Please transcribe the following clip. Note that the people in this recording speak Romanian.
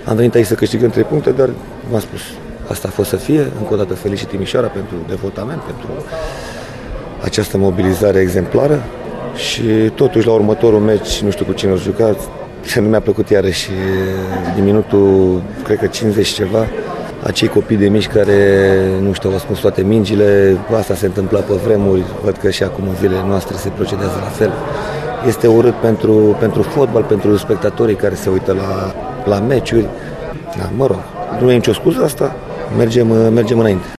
Am venit aici să câștigăm 3 puncte, dar v-am spus, asta a fost să fie. Încă o dată felicit Timișoara pentru devotament, pentru această mobilizare exemplară și totuși la următorul meci, nu știu cu cine o juca, nu mi-a plăcut iarăși din minutul, cred că 50 ceva, acei copii de mici care, nu știu, au ascuns toate mingile, asta se întâmpla pe vremuri, văd că și acum în zilele noastre se procedează la fel. Este urât pentru fotbal, pentru spectatorii care se uită la meciuri. Da, mă rog, nu e nicio scuză asta, mergem înainte.